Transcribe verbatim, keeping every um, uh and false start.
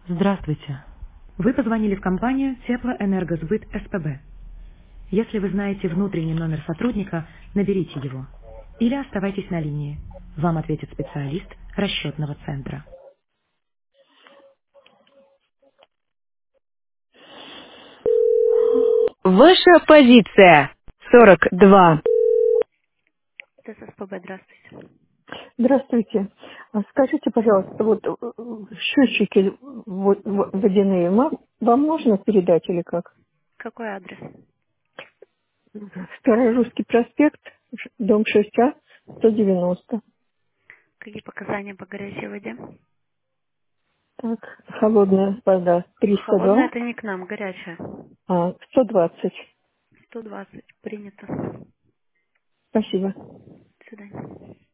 Здравствуйте. Вы позвонили в компанию Теплоэнергосбыт СПБ. Если вы знаете внутренний номер сотрудника, наберите его. Или оставайтесь на линии. Вам ответит специалист расчетного центра. Ваша позиция. сорок два. Это СПБ, здравствуйте. Здравствуйте. А скажите, пожалуйста, вот э, э, счетчики во- во- водяные ма- вам можно передать или как? Какой адрес? Второй Русский проспект, Ш- дом шесть А, сто девяносто. Какие показания по горячей воде? Так, холодная вода триста Холодная два, это не к нам, горячая. а сто двадцать. сто двадцать. Принято. Спасибо. До свидания.